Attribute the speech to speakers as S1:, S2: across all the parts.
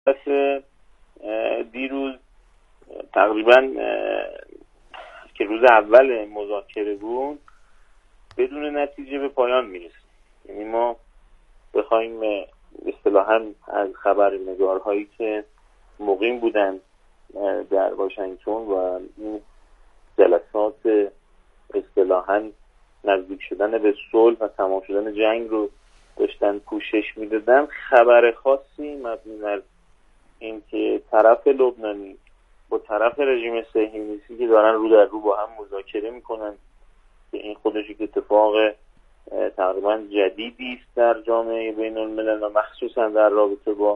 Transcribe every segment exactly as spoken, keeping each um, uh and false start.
S1: دیروز تقریبا که روز اول مذاکره بود بدون نتیجه به پایان میرسه. یعنی ما بخوایم اصطلاحاً از خبرنگارهایی که مقیم بودن در واشنگتن و این جلسات اصطلاحاً نزدیک شدن به صلح و تمام شدن جنگ رو داشتن پوشش میدادن، خبر خاصی مبنی بر اینکه طرف لبنانی با طرف رژیم صهیونیستی که دارن رو در رو با هم مذاکره میکنن که این خودش یک اتفاق تقریبا جدیدی است در جامعه بین الملل و مخصوصا در رابطه با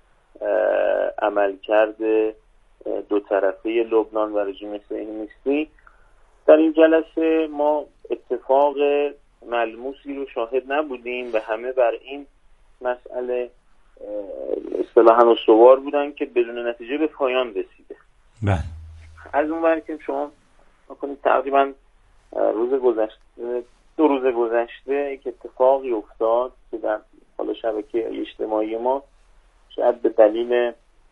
S1: عملکرد دو طرفه لبنان و رژیم صهیونیستی. در این جلسه ما اتفاق ملموسی رو شاهد نبودیم و همه بر این مسئله اصطلاحاً استوار بودن که بدون نتیجه به پایان رسیده.
S2: بله.
S1: از اون ور که شما می‌کنید تقریباً روز گذشته دو روز گذشته یک اتفاقی افتاد که در حالا شبکه اجتماعی ما شاید به دلیل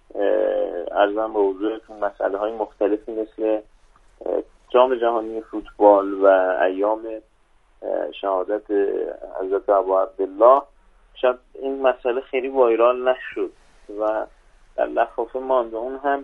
S1: ارزم به حضورتون مسئله های مختلفی مثل جام جهانی فوتبال و ایام شهادت حضرت ابو عبدالله شاید این مسئله خیلی وایرال نشد و در لفافه ماند. اون هم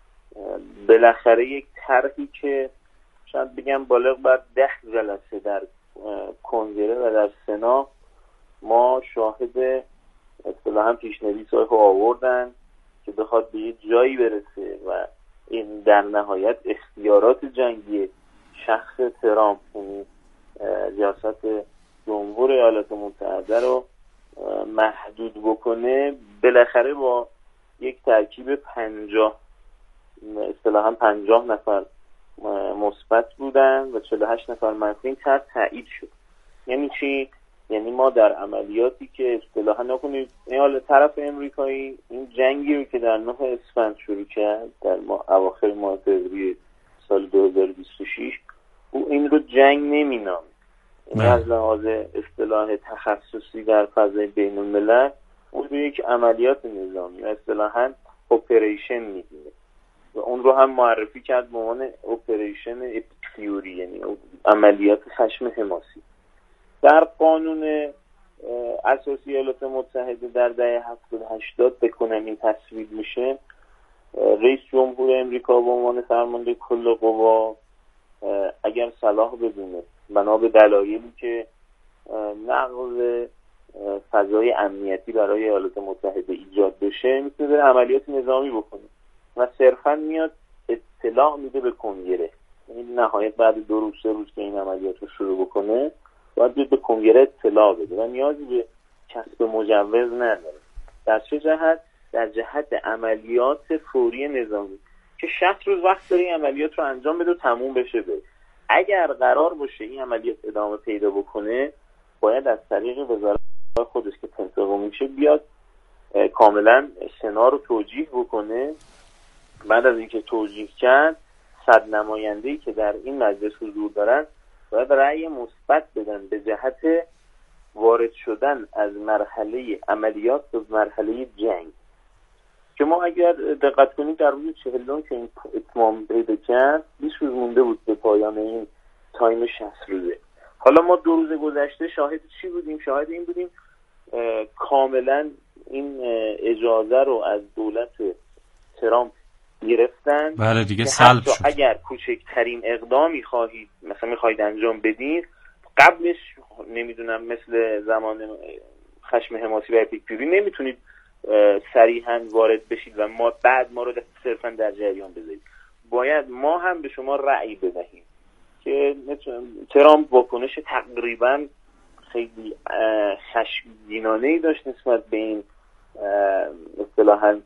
S1: بالاخره یک طرحی که شاید بگم بالغ بر ده جلسه در کنگره و در سنا ما شاهد اصطلاحاً پیشنویس‌های آوردن که بخواد به یه جایی برسه و این در نهایت اختیارات جنگی شخص ترامپ، یعنی ریاست جمهور ایالات متحده رو محدود بکنه. بالاخره با یک ترکیب پنجاه اصطلاحاً پنجاه نفر مثبت بودن و چهل و هشت نفر منفی این طرح تایید شد. یعنی چی؟ یعنی ما در عملیاتی که اصطلاحاً نکنید حالا طرف امریکایی این جنگی رو که در نه اسفند شروع کرد در ما اواخر ماه فوریه سال دو هزار و بیست و شش او این رو جنگ نمینامد. این از لحاظ اصطلاح تخصصی در فضای بین الملل اون رو یک عملیات نظامی و اصطلاحاً اپریشن میدونه و اون رو هم معرفی کرد به عنوان اپریشن اپیوری، یعنی عملیات خشم حماسی. در قانون اساسی ایالات متحده در دهه هفتاد هشتاد بکنم این تصویب میشه، رئیس جمهور امریکا به عنوان فرمانده کل قوا اگر صلاح بدونه بنا به دلایلی که نقض فضای امنیتی برای ایالات متحده ایجاد بشه میتونه بره عملیات نظامی بکنه و صرفا میاد اطلاع میده به کنگره. یعنی نهایت بعد دو روز سه روز که این عملیات رو شروع بکنه باید به کنگره اطلاع بده و نیازی به کسب مجوز نداره. در چه جهت؟ در جهت عملیات فوری نظامی که شصت روز وقت داره این عملیات رو انجام بده و تموم بشه. به اگر قرار باشه این عملیات ادامه پیدا بکنه باید از طریق وزارت خودش که پنتاگون میشه بیاد کاملا سنا رو توجیه بکنه. بعد از اینکه توجیه کرد صد نماینده‌ای که در این مجلس حضور دارن باید رأی مثبت بدن به جهت وارد شدن از مرحله عملیات به مرحله جنگ که ما اگر دقت کنید در روز چهلم که این اتمام پیدا کرد بیست روز مونده بود به پایان این تایم شصت روزه. حالا ما دو روز گذشته شاهد چی بودیم؟ شاهد این بودیم کاملا این اجازه رو از دولت ترامپ گرفتن.
S2: بله دیگه سلب شد.
S1: اگر کوچکترین اقدامی خواهید مثلا میخواهید انجام بدید قبلش نمیدونم مثل زمان خشم حماسی و اپیکوری نمیتونید صریحا وارد بشید و ما بعد ما رو صرفا در جریان بذارید. باید ما هم به شما رأی بدهیم که ترامپ واکنش تقریبا خیلی خشمگینانه‌ای داشت نسبت به این اصطلاحاً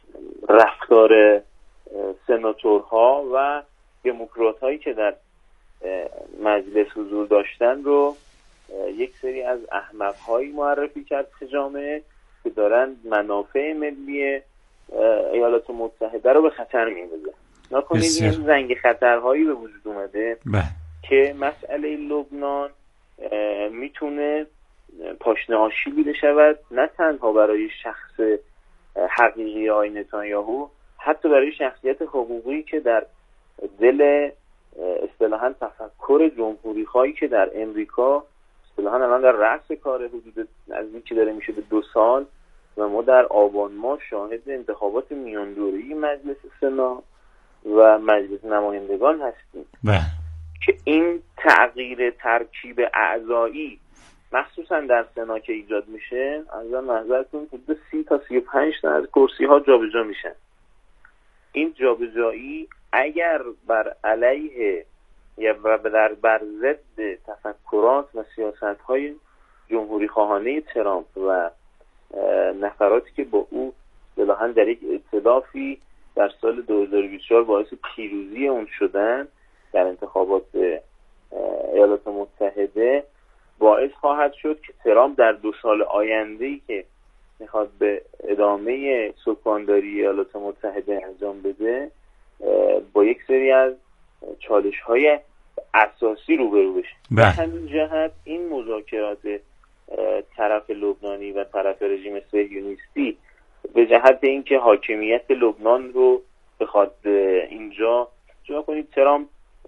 S1: رفتار سناتورها و دموکرات هایی که در مجلس حضور داشتن رو یک سری از احمق هایی معرفی کرد که جامعه که دارن منافع ملی ایالات متحده رو به خطر میندازن. نکنید این زنگ خطرهایی به وجود اومده
S2: بله.
S1: که مسئله لبنان میتونه پاشنه آشیلی بشود نه تنها برای شخص حقیقی آقای نتانیاهو، حتی برای شخصیت حقوقی که در دل اصطلاحاً تفکر جمهوری خواهی که در امریکا اصطلاحاً الان در رأس کار، حدود نزدیکی داره میشه به دو سال و ما در آبان ماه شاهد انتخابات میان دوره‌ای مجلس سنا و مجلس نمایندگان هستیم
S2: بله.
S1: که این تغییر ترکیب اعضایی مخصوصا در سنا که ایجاد میشه، از نظرتون حدود سی تا سی و پنج تا از کرسی ها جابجا میشن. این جابجایی اگر بر علیه یا بر بر ضد تفکرات و سیاست های جمهوری خواهانه ترامپ و نفراتی که با او اصطلاحاً در یک ائتلافی در سال دو هزار و بیست و چهار باعث پیروزی اون شدن در انتخابات ایالات متحده، باعث خواهد شد که ترامپ در دو سال آینده‌ای که میخواد به ادامه سکانداری ایالات متحده انجام بده با یک سری از چالش‌های اساسی روبرو بشه. به همین جهت این مذاکرات طرف لبنانی و طرف رژیم صهیونیستی به جهت اینکه حاکمیت لبنان رو بخواد اینجا جا کنید، ترامپ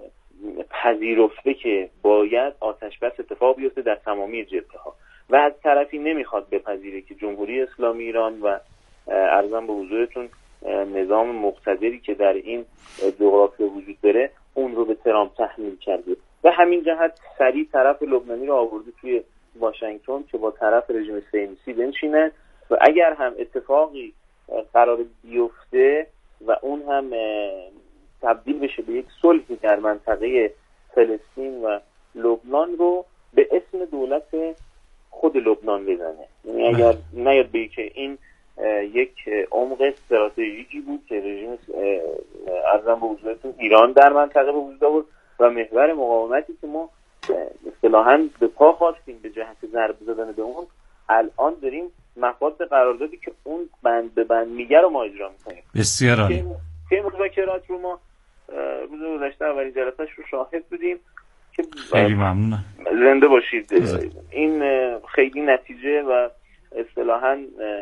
S1: پذیرفته که باید آتش بس اتفاق بیفته در تمامی جبهه‌ها و از طرفی نمیخواد بپذیره که جمهوری اسلامی ایران و عرضم به حضورتون نظام مقتدری که در این جغرافیا وجود داره اون رو به ترامپ تحمیل کرده و همین جهت سریع طرف لبنانی رو آورده توی واشنگتن که با طرف رژیم صهیونیستی بنشینه و اگر هم اتفاقی قرار بیفته و اون هم تبدیل بشه به یک صلحی در منطقه فلسطین و لبنان، رو به اسم دولت خود لبنان بزنه. یعنی اگر نیاد به که این یک عمق استراتژیکی بود که رژیم ارزم به حضورتون ایران در منطقه به وجود آورد و محور مقاومتی که ما اصطلاحاً به پا خواستیم به جهت ضرب زدن به اون، الان داریم مفاد قراردادی که اون بند به بند میگه رو ما اجرا میکنیم.
S2: بسیار عالی.
S1: که مذاکرات رو ما روز گذشته اولین جلسه‌اش رو شاهد بودیم که
S2: خیلی ممنونم.
S1: زنده باشید. این خیلی نتیجه و اصطلاحاً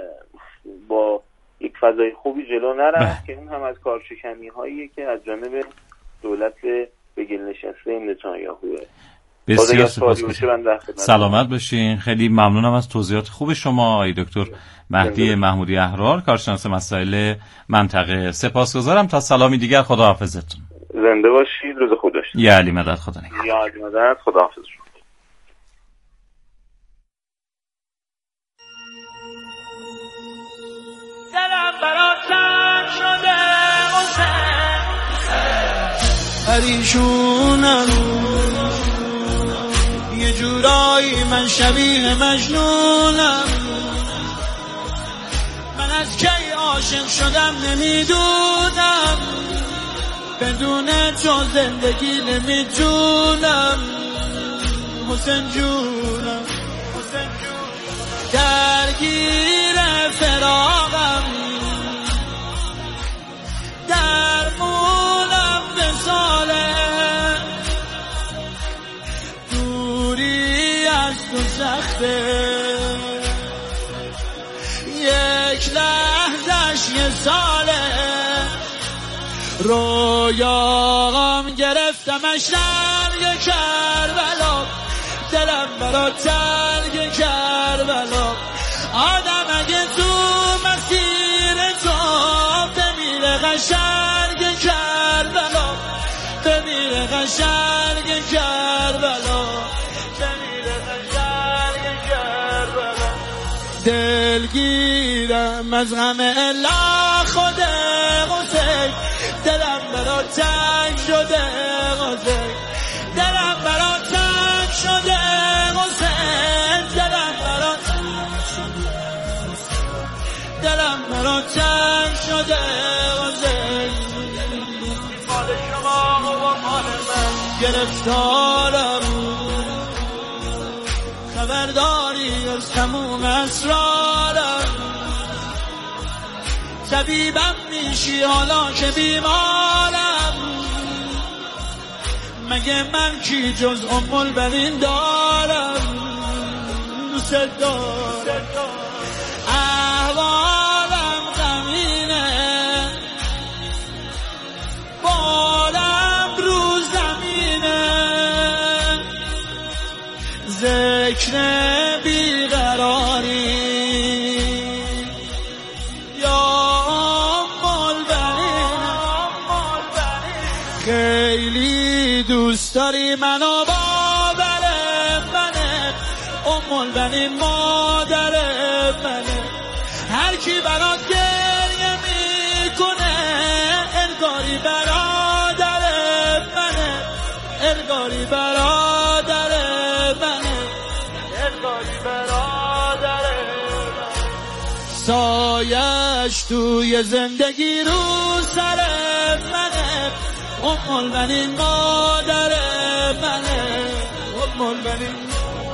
S1: با یک فضای خوبی جلو نرفت که این هم از کارشکنی هایی که از جانب دولت به گل نشسته نتانیاهوه.
S2: بسیار سپاسگزارم. سلامت باشین. خیلی ممنونم از توضیحات خوب شما آقای دکتر مهدی محمودی احرار، کارشناس مسائل منطقه. سپاسگزارم. تا سلامی دیگر، خداحافظتون.
S1: زنده باشید. روز خوب داشتید.
S2: یا علی مدد. خدا نگهدار.
S1: یا علی مدد. خداحافظ.
S3: پریشونم یه جورایی، من شبیه مجنونم، من از کی عاشق شدم نمیدونم، بدون تو زندگی نمیتونم، حسین جونم، حسین جونم، درگیر فراقم، درمونم به ساله، دوری از تو سخته، یک لحظش یه ساله، رویاغم گرفتمش رنگ کربلا، دلم برا تنگ کربلا، آدم اگه تو مسیر تو بمیره قشنگ کربلا، بمیره قشنگ کربلا، بمیره قشنگ کربلا، دلگیرم از غم الا خود حسین، دلم برا تنگ شده حسین، دلم برا تنگ شده حسین، دلم برا تنگ شده، دلم برا تنگ شده حسین، مال شما و مال من گرفتارم، خبرداری از تموم اسرارم، طبیبم میشی حالا که بیمارم، مگه من کی جز ام البنین دارم، دوست دارم، احوالم خیلی دوست داری منو، باور منه، ام البنین مادر منه. هر کی برات گریه میکنه انگاری برادر منه، انگاری برادر منه، انگاری برادر منه. سایش توی زندگی رو سر منه، ام البنین مادر منه، ام البنین.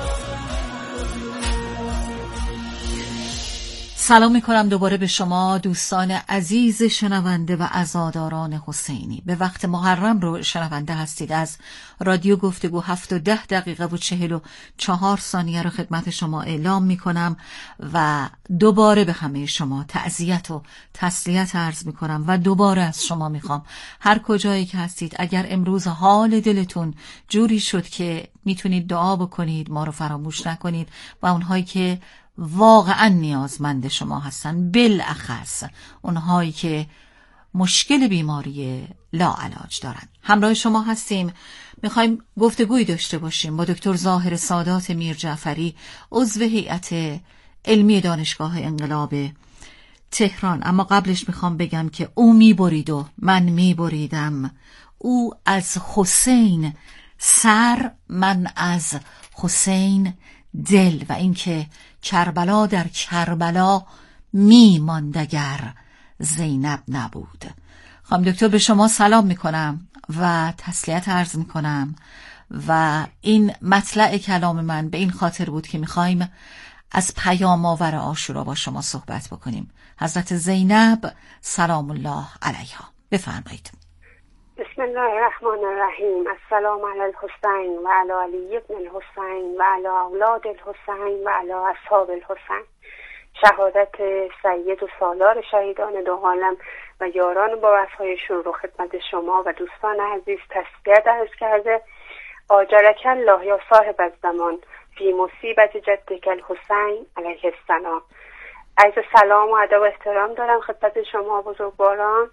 S4: سلام میکنم دوباره به شما دوستان عزیز شنونده و عزاداران حسینی. به وقت محرم رو شنونده هستید. از رادیو گفتگو هفت و ده دقیقه و چهل و چهار ثانیه رو خدمت شما اعلام میکنم و دوباره به همه شما تعزیت و تسلیت عرض میکنم و دوباره از شما میخوام هر کجایی که هستید اگر امروز حال دلتون جوری شد که میتونید دعا بکنید ما رو فراموش نکنید و اونهایی که واقعا نیازمند شما هستن، بالاخص اونهایی که مشکل بیماری لاعلاج دارن. همراه شما هستیم. میخوایم گفتگویی داشته باشیم با دکتر ظاهر سادات میرجعفری، عضو هیئت علمی دانشگاه انقلاب تهران. اما قبلش میخوام بگم که او میبرید و من میبریدم، او از حسین سر، من از حسین دل، و اینکه کربلا در کربلا می ماند اگر زینب نبود. خانم دکتر به شما سلام میکنم و تسلیت عرض میکنم و این مطلع کلام من به این خاطر بود که میخوایم از پیام آور عاشورا با شما صحبت بکنیم. حضرت زینب سلام الله علیها، بفرمایید.
S5: بسم الله الرحمن الرحیم. السلام علی الحسین و علی علی ابن الحسین و علی اولاد الحسین و علی اصحاب الحسین. شهادت سید و سالار شهیدان دو عالم و یاران با وفایشون رو خدمت شما و دوستان عزیز تسلیت عرض کرده. آجرک الله یا صاحب الزمان فی مصیبت جدک الحسین علیه السلام. عرض سلام و ادب و احترام دارم خدمت شما بزرگواران.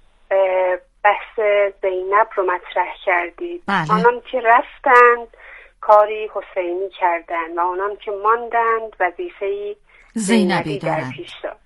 S5: بحث زینب رو مطرح کردید. بله. آنان که رفتند کاری حسینی کردند و آنان که ماندند وظیفه‌ای زینبی در پیش دارند.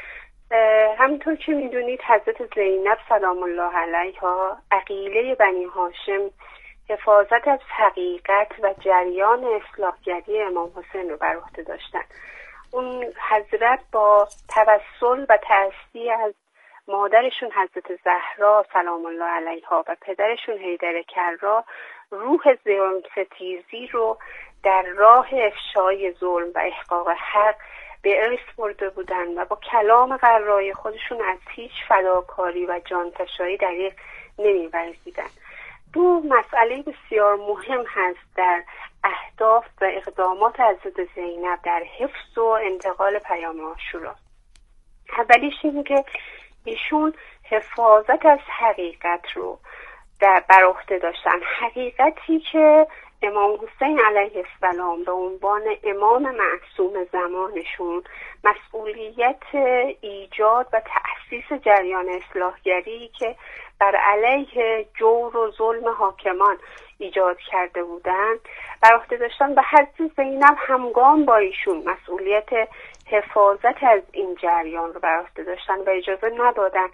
S5: همونطور که میدونید حضرت زینب سلام الله علیها عقیله بنی هاشم حفاظت از حقیقت و جریان اصلاحگری امام حسین رو بر عهده داشتند. اون حضرت با توسل و تأسیس از مادرشون حضرت زهرا سلام الله علیها و پدرشون حیدر کرا روح ظلم ستیزی رو در راه افشای ظلم و احقاق حق به ارث برده بودن و با کلام قرای خودشون از هیچ فداکاری و جانفشانی دریغ نمی‌ورزیدن. دو مسئله بسیار مهم هست در اهداف و اقدامات حضرت زینب در حفظ و انتقال پیام عاشورا. اولیش اینه که ایشون حفاظت از حقیقت رو در بر عهده داشتن، حقیقتی که امام حسین علیه السلام به عنوان امام معصوم زمانشون مسئولیت ایجاد و تأسیس جریان اصلاحگری که بر علیه جور و ظلم حاکمان ایجاد کرده بودند بر عهده داشتن و حضرت زینب همگام با ایشون مسئولیت حفاظت از این جریان رو بر عهده داشتن و اجازه ندادن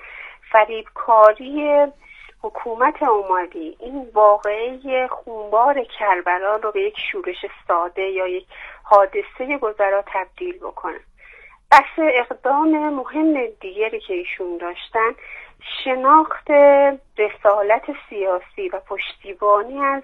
S5: فریبکاری حکومت عمری این واقعه خونبار کربلا رو به یک شورش ساده یا یک حادثه گذرا تبدیل بکنن. بحث اقدام مهم دیگری که ایشون داشتن شناخت رسالت سیاسی و پشتیبانی از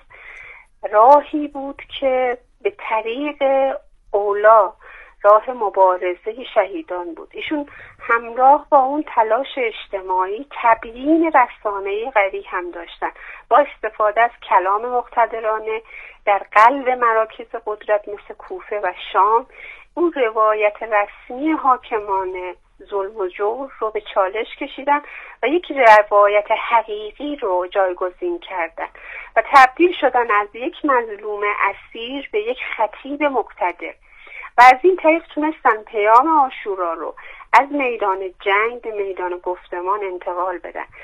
S5: راهی بود که به طریق اولا راه مبارزه شهیدان بود. ایشون همراه با اون تلاش اجتماعی تبیین رسانه‌ای قوی هم داشتن با استفاده از کلام مقتدرانه در قلب مراکز قدرت مثل کوفه و شام. اون روایت رسمی حاکمان ظلم و جور رو به چالش کشیدن و یک روایت حقیقی رو جایگزین کردن و تبدیل شدن از یک مظلوم اسیر به یک خطیب مقتدر و از این طریق تونستن پیام عاشورا رو از میدان جنگ به میدان گفتمان انتقال بدن.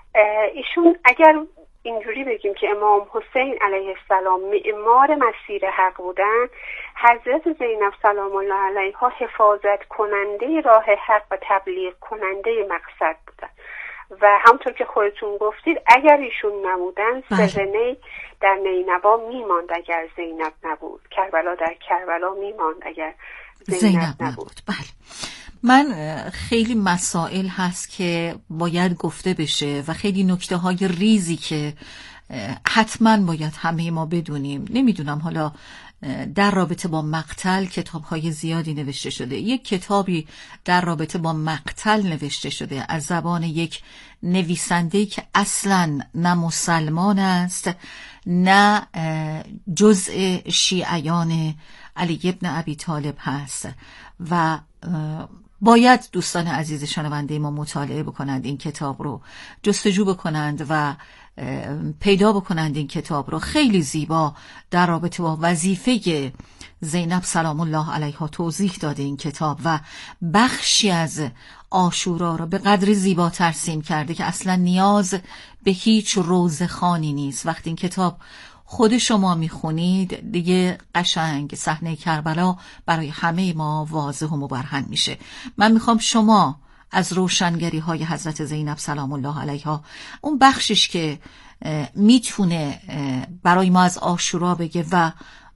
S5: ایشون اگر اینجوری بگیم که امام حسین علیه السلام معمار مسیر حق بودن، حضرت زینب سلام الله علیها حفاظت کننده راه حق و تبلیغ کننده مقصد بودن و همطور که خودتون گفتید اگر ایشون نبودن سرنی در نینوا میماند اگر زینب نبود، کربلا در کربلا میماند اگر زینب, زینب نبود. نبود
S4: بله. من خیلی مسائل هست که باید گفته بشه و خیلی نکته های ریزی که حتما باید همه ما بدونیم. نمیدونم حالا در رابطه با مقتل کتاب های زیادی نوشته شده. یک کتابی در رابطه با مقتل نوشته شده از زبان یک نویسنده‌ای که اصلاً نه مسلمان است نه جزء شیعیان علی ابن ابی طالب هست و باید دوستان عزیز شنونده ما مطالعه بکنند این کتاب رو، جستجو بکنند و پیدا بکنند این کتاب رو. خیلی زیبا در رابطه با وظیفه زینب سلام الله علیها توضیح داده این کتاب و بخشی از عاشورا رو به قدری زیبا ترسیم کرده که اصلا نیاز به هیچ روزخوانی نیست. وقتی این کتاب خود شما میخونید دیگه قشنگ صحنه کربلا برای همه ما واضح و مبرهن میشه. من میخوام شما از روشنگری های حضرت زینب سلام الله علیها اون بخشش که میتونه برای ما از عاشورا بگه و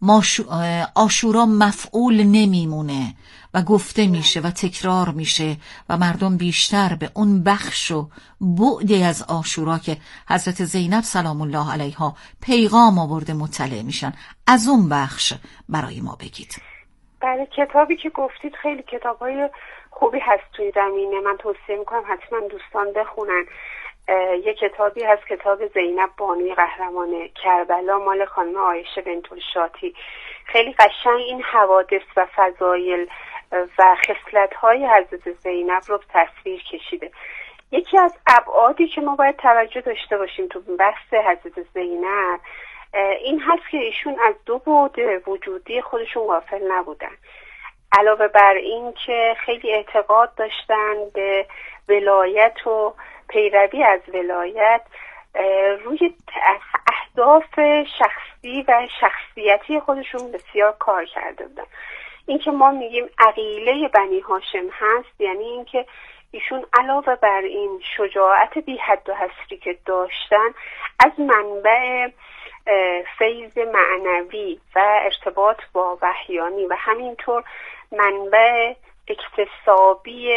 S4: عاشورا مفعول نمیمونه و گفته میشه و تکرار میشه و مردم بیشتر به اون بخش و بعدی از عاشورا که حضرت زینب سلام الله علیها پیغام آورده مطلع میشن. از اون بخش برای ما بگید.
S5: بله، کتابی که گفتید خیلی کتابای خوبی هست توی زمینه، من توصیه میکنم حتما دوستان بخونن. یه کتابی هست کتاب زینب بانوی قهرمان کربلا مال خانم عایشه بنت الشاطی. خیلی قشنگ این حوادث و فضایل و خصلت‌های حضرت زینب رو تصویر کشیده. یکی از ابعادی که ما باید توجه داشته باشیم تو بحث حضرت زینب این هست که ایشون از دو بعد وجودی خودشون غافل نبودن. علاوه بر این که خیلی اعتقاد داشتن به ولایت و پیروی از ولایت، روی اهداف شخصی و شخصیتی خودشون بسیار کار کرده بودن. این که ما میگیم عقیله بنی هاشم هست، یعنی این که ایشون علاوه بر این شجاعت بی حد و حصری که داشتن، از منبع فیض معنوی و ارتباط با وحیانی و همینطور منبع اکتسابی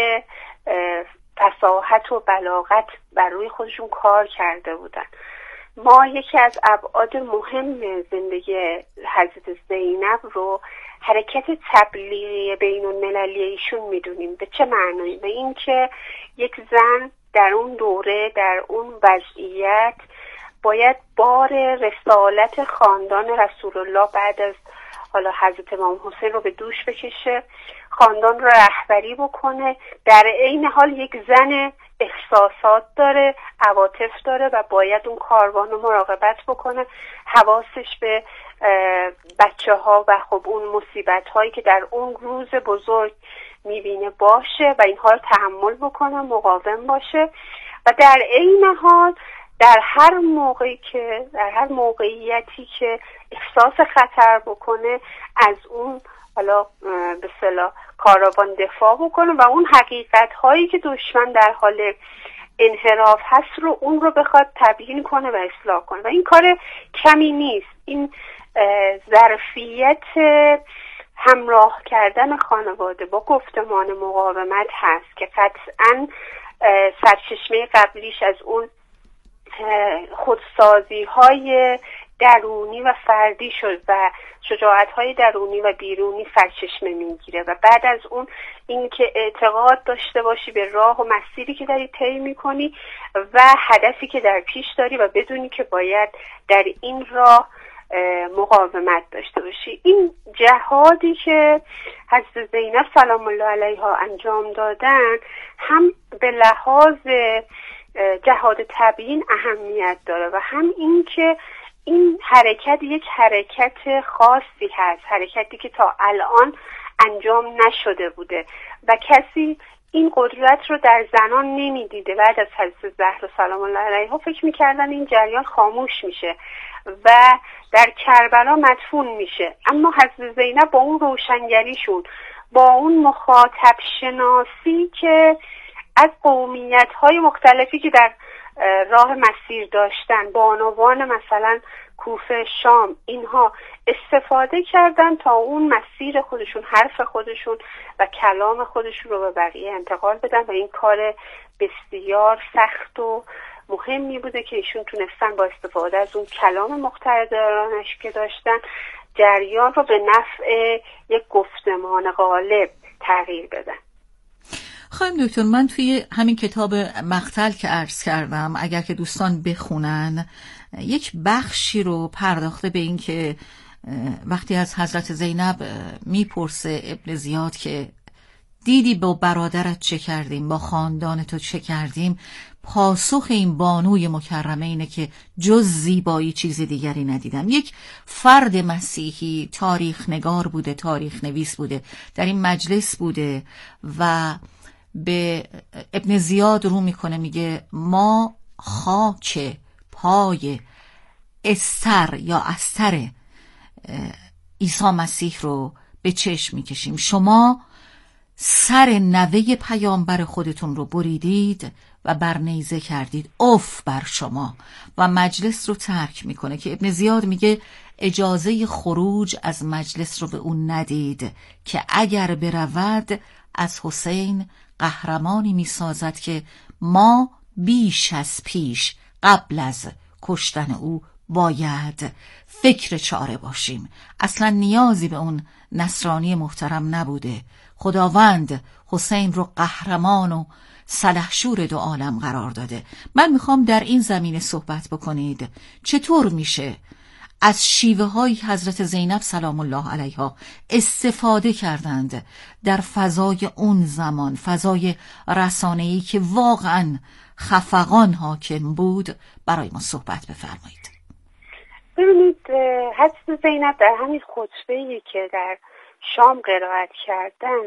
S5: فصاحت و بلاغت بر روی خودشون کار کرده بودن. ما یکی از ابعاد مهم زندگی حضرت زینب رو حرکت تبلیغی بین المللی ایشون میدونیم. به چه معنی؟ به این که یک زن در اون دوره، در اون وضعیت، باید بار رسالت خاندان رسول الله بعد از حالا حضرت امام حسین رو به دوش بکشه، خاندان رو رهبری بکنه، در عین حال یک زن احساسات داره، عواطف داره و باید اون کاروان رو مراقبت بکنه، حواسش به بچه ها و خب اون مصیبت هایی که در اون روز بزرگ میبینه باشه و اینها رو تحمل بکنه، مقاوم باشه و در عین حال در هر موقعی که در هر موقعیتی که احساس خطر بکنه از اون حالا به اصطلاح کاروان دفاع بکنه و اون حقیقت هایی که دشمن در حال انحراف هست رو اون رو بخواد تبیین کنه و اصلاح کنه و این کار کمی نیست. این ظرفیت همراه کردن خانواده با گفتمان مقاومت هست که قطعاً سرچشمه قبلیش از اون خودسازی های درونی و فردی شد و شجاعت های درونی و بیرونی سرچشمه میگیره و بعد از اون اینکه اعتقاد داشته باشی به راه و مسیری که داری طی میکنی و هدفی که در پیش داری و بدونی که باید در این راه مقاومت داشته باشی. این جهادی که حضرت زینب سلام الله علیها انجام دادن هم به لحاظ جهاد تبیین اهمیت داره و هم این که این حرکت یک حرکت خاصی هست، حرکتی که تا الان انجام نشده بوده و کسی این قدرت رو در زنان نمیدیده. بعد از حضرت زهرا سلام الله علیها فکر میکردن این جریان خاموش میشه و در کربلا مدفون میشه. اما حضرت زینب با اون روشنگریشون، با اون مخاطب شناسی که از قومیت های مختلفی که در راه مسیر داشتن، بانوان مثلا کوفه، شام، اینها استفاده کردن تا اون مسیر خودشون، حرف خودشون و کلام خودشون رو به بقیه انتقال بدن و این کار بسیار سخت و مهمی بوده که ایشون تونستن با استفاده از اون کلام مقتدرانش که داشتن جریان رو به نفع یک گفتمان غالب تغییر بدن.
S4: خانم دکتر، من توی همین کتاب مقتل که عرض کردم، اگر که دوستان بخونن، یک بخشی رو پرداخته به این که وقتی از حضرت زینب میپرسه ابن زیاد که دیدی با برادرت چه کردیم، با خاندان تو چه کردیم، پاسخ این بانوی مکرمه اینه که جز زیبایی چیز دیگری ندیدم. یک فرد مسیحی تاریخ نگار بوده، تاریخ نویس بوده، در این مجلس بوده و به ابن زیاد رو میکنه، میگه ما خاک پای استر یا استر عیسی مسیح رو به چشم میکشیم، شما سر نوه پیامبر خودتون رو بریدید و بر نیزه کردید، اف بر شما، و مجلس رو ترک میکنه. که ابن زیاد میگه اجازه خروج از مجلس رو به اون ندید که اگر برود از حسین قهرمانی میسازد که ما بیش از پیش قبل از کشتن او باید فکر چاره باشیم. اصلا نیازی به اون نصرانی محترم نبوده. خداوند حسین رو قهرمان و سلحشور دو عالم قرار داده. من میخوام در این زمینه صحبت بکنید چطور میشه از شیوه های حضرت زینب سلام الله علیها استفاده کردند در فضای اون زمان، فضای رسانه‌ای که واقعا خفقان حاکم بود، برای ما صحبت بفرمایید.
S5: ببینید، حضرت زینب در همین خطبه‌ای که در شام قرائت کردن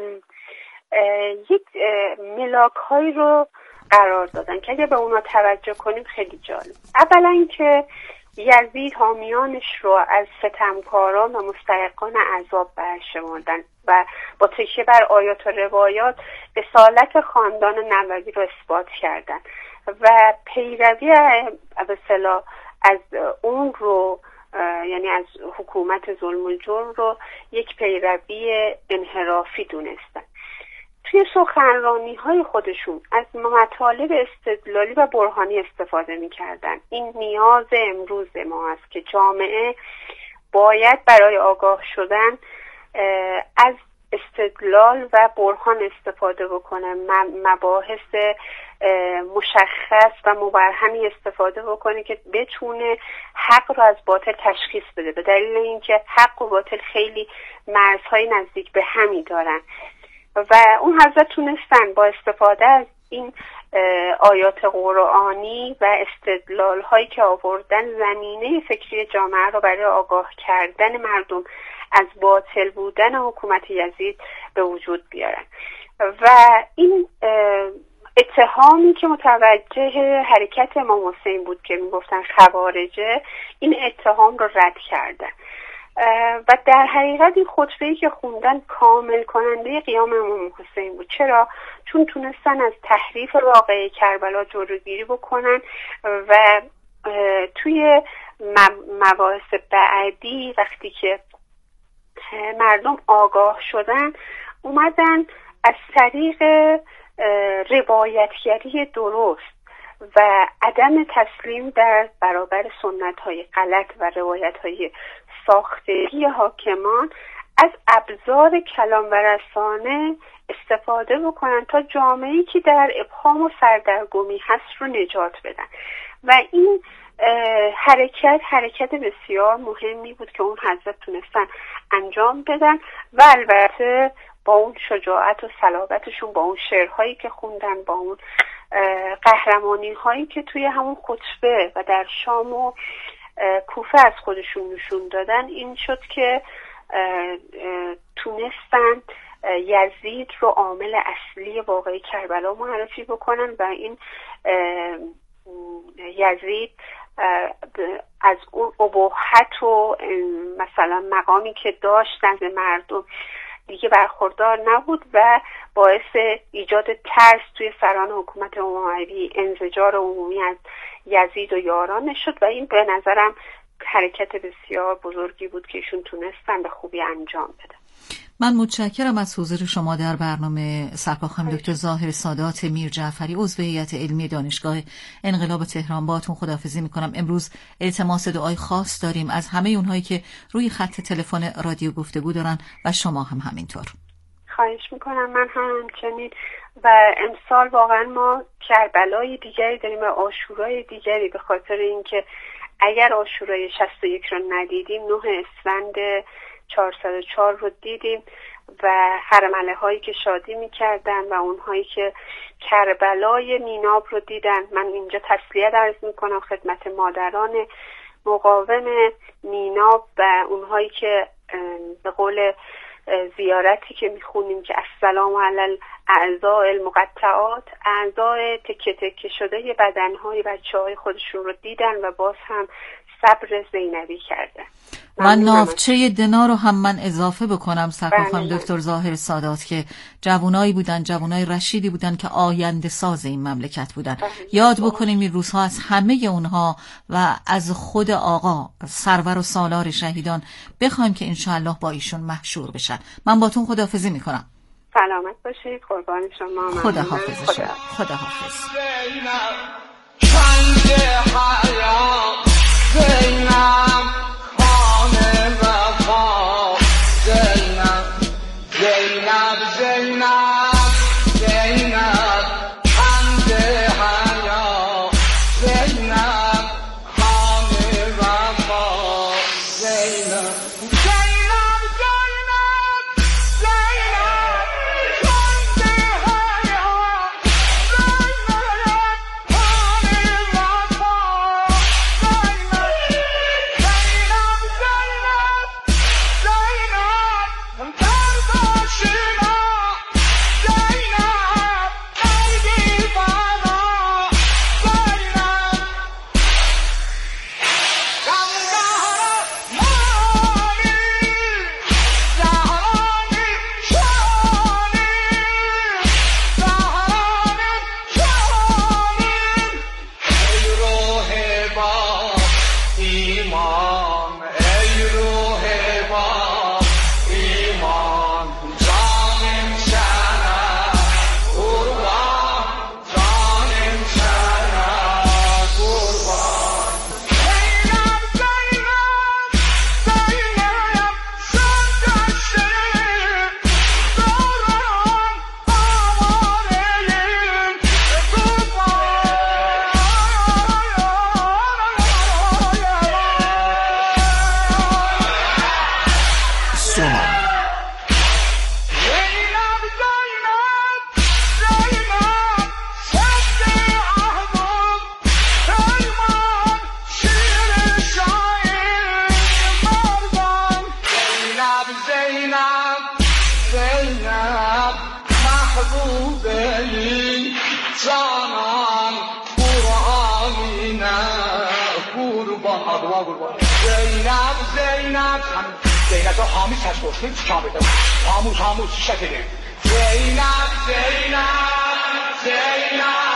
S5: یک ملاک هایی رو قرار دادن که اگه به اونا توجه کنیم خیلی جالب. اولا اینکه یزید حامیانش رو از ستمکاران و مستحقان عذاب برشمردن و با تکیه بر آیات و روایات اصالت خاندان نبوی رو اثبات کردن و پیروی به اصطلاح از اون رو، یعنی از حکومت ظلم و جرم رو، یک پیروی انحرافی دونستن. توی سخنرانی های خودشون از مطالب استدلالی و برهانی استفاده می‌کردن. این نیاز امروز ما است که جامعه باید برای آگاه شدن از استدلال و برهان استفاده بکنه، مباحث مشخص و مبرهمی استفاده بکنه که بتونه حق رو از باطل تشخیص بده، به دلیل اینکه حق و باطل خیلی مرزهای نزدیک به همی دارن و اون حضرت تونستن با استفاده از این آیات قرآنی و استدلال هایی که آوردن زمینه فکری جامعه رو برای آگاه کردن مردم از باطل بودن حکومت یزید به وجود بیارن و این اتهامی که متوجه حرکت امام حسین بود که میگفتن خوارجه، این اتهام رو رد کردن و در حقیقت این خطبه‌ای که خوندن کامل کننده قیام امام حسین بود. چرا؟ چون تونستن از تحریف واقعه کربلا جلوگیری بکنن و توی مباحث بعدی وقتی که مردم آگاه شدن، اومدن از طریق روایتگری درست و عدم تسلیم در برابر سنت‌های غلط و روایت‌های ساختگی حاکمان از ابزار کلام و رسانه استفاده بکنن تا جامعه‌ای که در ابهام و سردرگمی هست رو نجات بدن و این حرکت حرکت بسیار مهمی بود که اون حضرت تونستن انجام بدن و البته با اون شجاعت و صلابتشون، با اون شعرهایی که خوندن، با اون قهرمانی هایی که توی همون خطبه و در شام و کوفه از خودشون نشون دادن، این شد که تونستن یزید رو عامل اصلی واقعی کربلا معرفی بکنن و این یزید از اون ابهت و مثلا مقامی که داشت نزد مردم دیگه برخوردار نبود و باعث ایجاد ترس توی سران حکومت اموی، انزجار عمومی از یزید و یارانش شد و این به نظرم حرکت بسیار بزرگی بود که ایشون تونستن به خوبی انجام بدن.
S4: من متشکرم از حضور شما در برنامه. سرکار خانم دکتر ظاهر سادات میرجعفری، عضو هیئت علمی دانشگاه انقلاب تهران، باهاتون خداحافظی میکنم. امروز التماس دعای خاص داریم از همه اونهایی که روی خط تلفن رادیو گفتگو دارن و شما هم همینطور.
S5: خواهش میکنم. من هم همچنین. و امسال واقعا ما کربلای دیگری داریم و عاشورای دیگری، به خاطر اینکه اگر عاشورای شصت و یک رو ندیدیم، نه اسفند چهارصد و چهار رو دیدیم و حرمله هایی که شادی میکردن و اونهایی که کربلای میناب رو دیدن. من اینجا تسلیت عرض میکنم خدمت مادران مقاوم میناب و اونهایی که به قول زیارتی که میخونیم که السلام علی اعضاء المقطعات، اعضای تکه تکه شده بدنهای بچه های خودشون رو دیدن و باز هم صبر زینبی کردن.
S4: و نافچه دنا رو هم من اضافه بکنم سرکار خانم دکتر ظاهر سادات که جوانایی بودن، جوانای رشیدی بودن که آینده ساز این مملکت بودن. بله. یاد بکنیم این روزها از همه اونها و از خود آقا سرور و سالار شهیدان بخوایم که انشاءالله با ایشون محشور بشن. من باتون خداحافظی میکنم.
S5: سلامت باشید. قربان شما.
S4: خدا حافظ شما. خدا حافظ.
S3: خاموش خاموش شکلی زینب زینب زینب